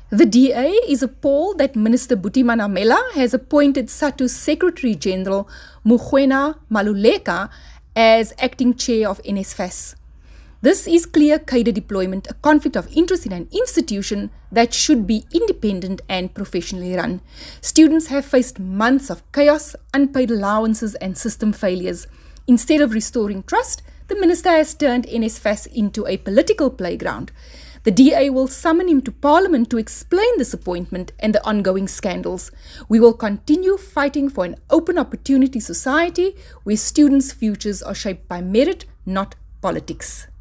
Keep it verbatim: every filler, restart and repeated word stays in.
The D A is appalled that Minister Buti Manamela has appointed SADTU's Secretary General Mogoena Maluleka as acting chair of N S F A S. This is clear cadre deployment, a conflict of interest in an institution that should be independent and professionally run. Students have faced months of chaos, unpaid allowances and system failures. Instead of restoring trust, the minister has turned N S F A S into a political playground. The D A will summon him to Parliament to explain this appointment and the ongoing scandals. We will continue fighting for an open opportunity society where students' futures are shaped by merit, not politics.